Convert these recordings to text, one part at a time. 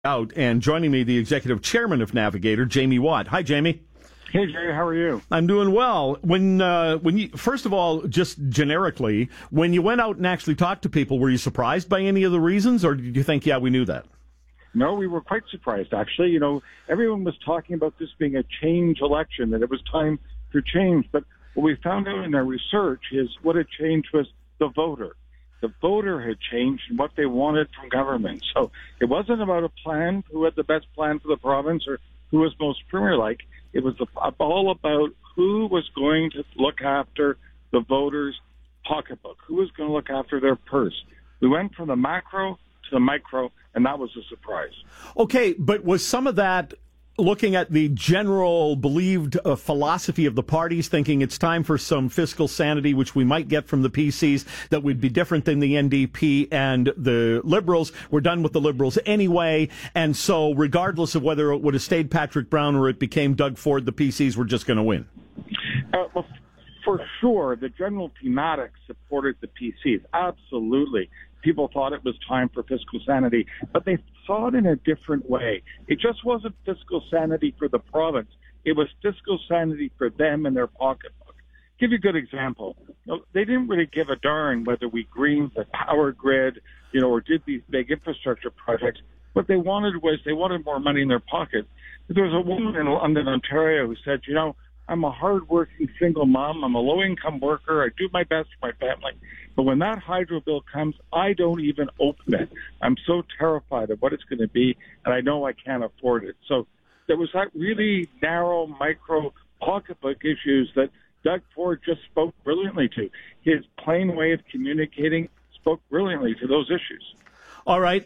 Out and joining me, the executive chairman of Navigator, Jamie Watt. Hi, Jamie. Hey, Jerry, how are you? I'm doing well. When you, first of all, just generically, when you went out and actually talked to people, were you surprised by any of the reasons, or did you think, yeah, we knew that? No, we were quite surprised, actually. You know, everyone was talking about this being a change election, that it was time for change. But what we found out in our research is what had changed was the voter. The voter had changed and what they wanted from government. So it wasn't about a plan, who had the best plan for the province or who was most premier-like. It was all about who was going to look after the voters' pocketbook, who was going to look after their purse. We went from the macro to the micro, and that was a surprise. Okay, but was some of that looking at the general believed philosophy of the parties, thinking it's time for some fiscal sanity, which we might get from the PCs, that would be different than the NDP and the Liberals? We're done with the Liberals anyway, and so regardless of whether it would have stayed Patrick Brown or it became Doug Ford, the PCs were just going to win. Well, for sure, the general thematic supported the PCs. Absolutely. People thought it was time for fiscal sanity, but they saw it in a different way. It just wasn't fiscal sanity for the province. It was fiscal sanity for them and their pocketbook. Give you a good example. They didn't really give a darn whether we greened the power grid, or did these big infrastructure projects. What they wanted was they wanted more money in their pocket. There was a woman in London, Ontario, who said, I'm a hard-working single mom. I'm a low-income worker. I do my best for my family. But when that hydro bill comes, I don't even open it. I'm so terrified of what it's going to be, and I know I can't afford it. So there was that really narrow, micro pocketbook issues that Doug Ford just spoke brilliantly to. His plain way of communicating spoke brilliantly to those issues. All right.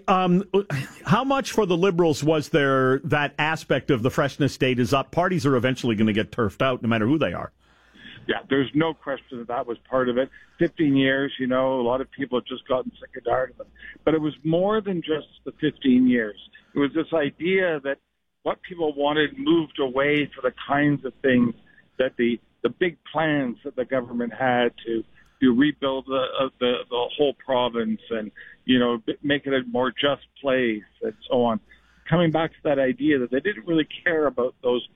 How much for the Liberals was there that aspect of the freshness date is up? Parties are eventually going to get turfed out no matter who they are. Yeah, there's no question that was part of it. 15 years, a lot of people have just gotten sick and tired of it. But it was more than just the 15 years. It was this idea that what people wanted moved away for the kinds of things that the big plans that the government had to rebuild the whole province and, make it a more just place and so on. Coming back to that idea that they didn't really care about those,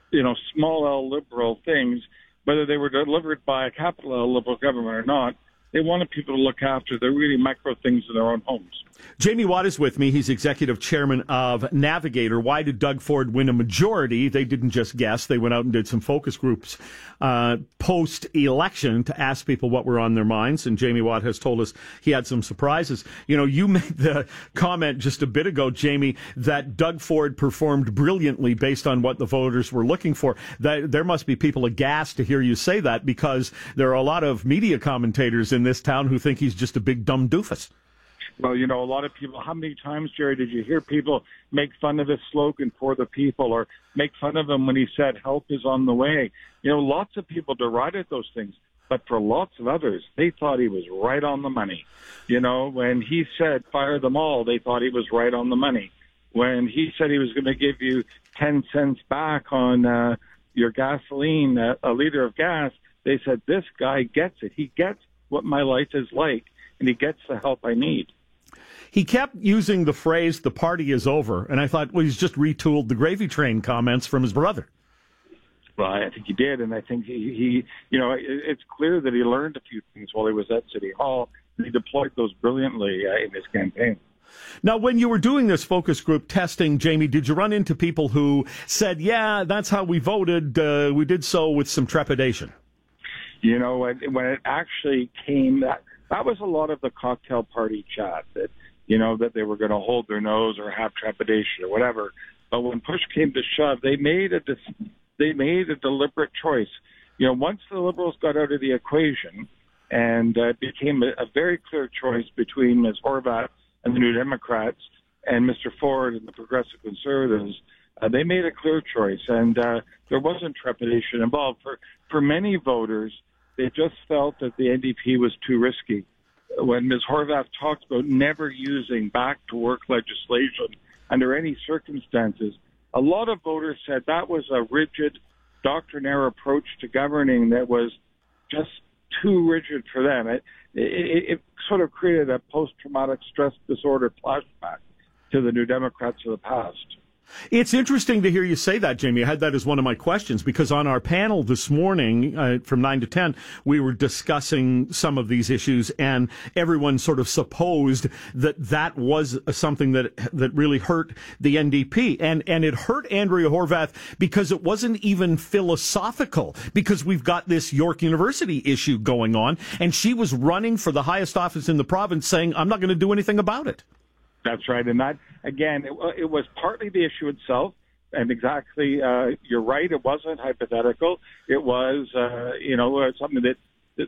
small L liberal things, whether they were delivered by a capital L liberal government or not. They wanted people to look after the really micro things in their own homes. Jamie Watt is with me. He's executive chairman of Navigator. Why did Doug Ford win a majority? They didn't just guess. They went out and did some focus groups post-election to ask people what were on their minds. And Jamie Watt has told us he had some surprises. You made the comment just a bit ago, Jamie, that Doug Ford performed brilliantly based on what the voters were looking for. There must be people aghast to hear you say that, because there are a lot of media commentators in this town who think he's just a big dumb doofus. Well, a lot of people, how many times, Jerry, did you hear people make fun of his slogan, for the people, or make fun of him when he said help is on the way? Lots of people derided those things, but for lots of others, they thought he was right on the money. When he said fire them all, they thought he was right on the money. When he said he was going to give you 10 cents back on your gasoline, a liter of gas, they said, this guy gets it. He gets what my life is like, and he gets the help I need. He kept using the phrase, the party is over, and I thought, well, he's just retooled the gravy train comments from his brother. Well, I think he did, and I think he it's clear that he learned a few things while he was at City Hall. He deployed those brilliantly in his campaign. Now, when you were doing this focus group testing, Jamie, did you run into people who said, yeah, that's how we voted, we did so with some trepidation? When it actually came, that was a lot of the cocktail party chat, that that they were going to hold their nose or have trepidation or whatever. But when push came to shove, they made a deliberate choice. Once the Liberals got out of the equation, and it became a very clear choice between Ms. Horwath and the New Democrats and Mr. Ford and the Progressive Conservatives, they made a clear choice, and there wasn't trepidation involved. For many voters, they just felt that the NDP was too risky. When Ms. Horwath talked about never using back-to-work legislation under any circumstances, a lot of voters said that was a rigid, doctrinaire approach to governing that was just too rigid for them. It sort of created a post-traumatic stress disorder flashback. to the New Democrats of the past. It's interesting to hear you say that, Jamie. I had that as one of my questions because on our panel this morning from 9 to 10, we were discussing some of these issues, and everyone sort of supposed that was something that really hurt the NDP. And it hurt Andrea Horwath because it wasn't even philosophical, because we've got this York University issue going on, and she was running for the highest office in the province saying, I'm not going to do anything about it. That's right. And that, again, it was partly the issue itself. And exactly, you're right, it wasn't hypothetical. It was, something that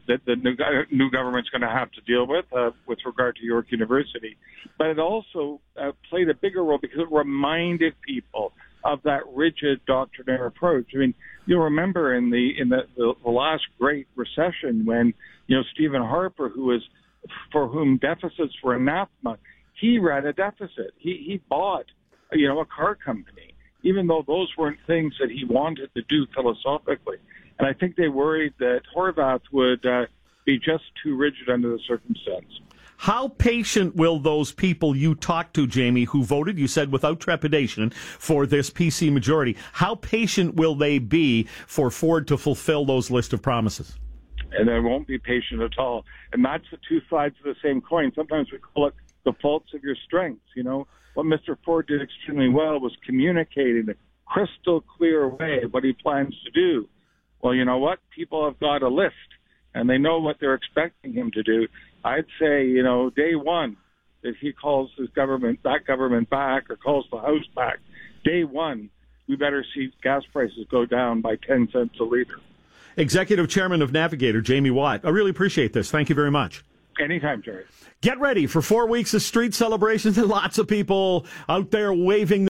the new government's going to have to deal with regard to York University. But it also played a bigger role because it reminded people of that rigid doctrinaire approach. I mean, you'll remember in the last Great Recession when, Stephen Harper, for whom deficits were anathema, he ran a deficit. He bought, a car company, even though those weren't things that he wanted to do philosophically. And I think they worried that Horwath would be just too rigid under the circumstance. How patient will those people you talked to, Jamie, who voted, you said, without trepidation for this PC majority, how patient will they be for Ford to fulfill those list of promises? And they won't be patient at all. And that's the two sides of the same coin. Sometimes we call it the faults of your strengths. What Mr. Ford did extremely well was communicate in a crystal clear way what he plans to do. Well, you know what? People have got a list, and they know what they're expecting him to do. I'd say, day one, that he calls that government back or calls the House back, day one, we better see gas prices go down by 10 cents a liter. Executive Chairman of Navigator, Jamie Watt. I really appreciate this. Thank you very much. Anytime, Jerry. Get ready for 4 weeks of street celebrations and lots of people out there waving